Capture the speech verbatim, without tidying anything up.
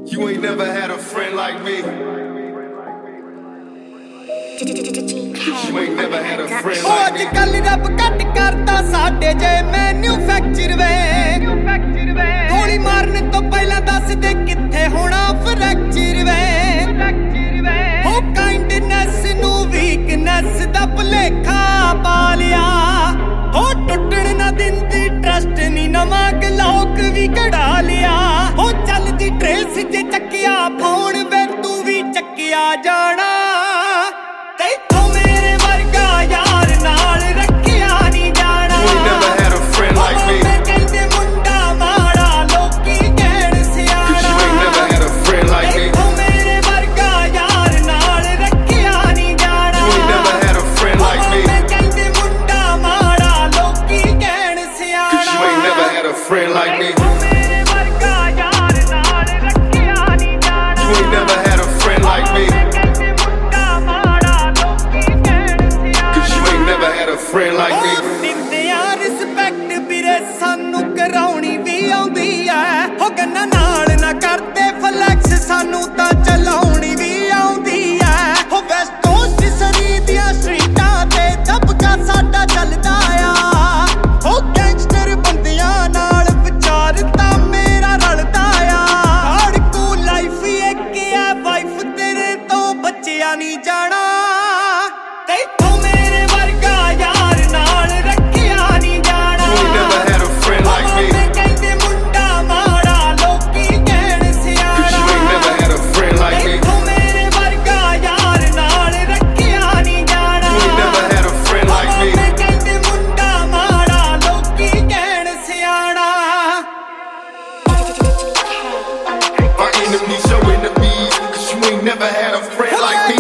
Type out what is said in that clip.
You ain't never had a friend like me. You ain't never had a friend like me. ਅੱਜ ਕੱਲ ਰੱਬ ਕੱਟ ਕਰਦਾ ਸਾਡੇ ਜੇ ਮੈਨੂਫੈਕਚਰ ਵੇ ਗੋਲੀ ਮਾਰਨ ਤੋਂ ਪਹਿਲਾਂ ਦੱਸ ਦੇ ਕਿੱਥੇ ਹੋਣਾ ਫ੍ਰੈਕਚਰ ਵੇ ਹੋ ਕਾਈਂਡਨੈਸ ਨੂੰ ਵੀਕਨੈਸ ਦਾ ਭੁਲੇਖਾ ਪਾ ਲਿਆ ਹੋ ਟੁੱਟਣ ਨਾ ਦਿੰਦੀ ਟਰਸਟ ਨਹੀਂ ਨਵਾਂ ਗਲੋਕ ਵੀ ਕਢਾ ਲਿਆ ਹੋ ਚੱਲਦੀ ਟ੍ਰੇਸ ਜੇ ਚੱਕਿਆ ਫੋਨ ਵੇ ਤੂੰ ਵੀ ਚੱਕਿਆ ਜਾਣਾ ਤੈਥੋਂ ਮੇਰੇ ਵਰਗਾ ਯਾਰ ਨਾਲ ਰੱਖਿਆ ਨਹੀਂ ਜਾਣਾ You ain't never had a friend like me. ਕਹਿੰਦੇ ਮੁੰਡਾ ਮਾੜਾ ਲੋਕੀ ਕਹਿਣ ਸਿਆਣਾ Cause you ain't never had a friend like me. ਤੈਥੋਂ ਮੇਰੇ ਵਰਗਾ ਯਾਰ ਨਾਲ ਰੱਖਿਆ ਨਹੀਂ ਜਾਣਾ You ain't never had a friend like me. ਕਹਿੰਦੇ ਮੁੰਡਾ ਮਾੜਾ ਲੋਕੀ ਕਹਿਣ ਸਿਆਣਾ Cause you ain't never had a friend like me. ਮੇਰੇ ਵਰਗਾ ਯਾਰ ਨਾਲ ਰੱਖਿਆ ਨਹੀਂ ਜਾਣਾ You ain't never had a friend like me. ਕਹਿੰਦੇ ਮੁੰਡਾ ਮਾੜਾ ਲੋਕੀ ਕਹਿਣ ਸਿਆਣਾ Cause you ain't never had a friend like me. ਦਿੰਦੇ ਆ ਰਿਸਪੈਕਟ ਵੀਰੇ ਸਾਨੂੰ ਕਰਾਉਣੀ ਵੀ ਆਉਂਦੀ ਐ ਹੋ ਗੰਨਾ ਨਾਲ ਨਾ ਕਰਦੇ ਫਲੈਕਸ ਸਾਨੂੰ ਤਾਂ ਚਲਾਉਣੀ ਵੀ ਆਉਂਦੀ ਐ ਹੋ ਵੈਸਟ ਕੋਸਟ ਸਰੀ ਦੀਆਂ ਸਟਰੀਟਾਂ ਤੇ ਦਬਕਾ ਸਾਡਾ ਚੱਲਦਾ ਆ ਹੋ ਗੈਂਗਸਟਰ ਬੰਦਿਆਂ ਨਾਲ ਵਿਚਾਰ ਤਾਂ ਮੇਰਾ ਰਲਦਾ ਆ ਹਾਰਡਕੋ ਲਾਈਫ ਇੱਕ ਆ ਵਾਈਫ ਤੇਰੇ ਤੋਂ ਬਚਿਆ ਨਹੀਂ ਜਾਣਾ ਤੈਥੋਂ ਮੇਰੇ ਵਰਗਾ ਯਾਰ ਨਾਲ ਰੱਖਿਆ ਨਹੀਂ ਜਾਣਾ You ain't never had a friend like me. ਕਹਿੰਦੇ ਮੁੰਡਾ ਮਾੜਾ ਲੋਕੀ ਕਹਿਣ ਸਿਆਣਾ Cause you ain't never had a friend like me. ਤੈਥੋਂ ਮੇਰੇ ਵਰਗਾ ਯਾਰ ਨਾਲ ਰੱਖਿਆ ਨਹੀਂ ਜਾਣਾ You ain't never had a friend like me. ਕਹਿੰਦੇ ਮੁੰਡਾ ਮਾੜਾ ਲੋਕੀ ਕਹਿਣ ਸਿਆਣਾ My enemies, your enemies. Cause you ain't never had a friend like me.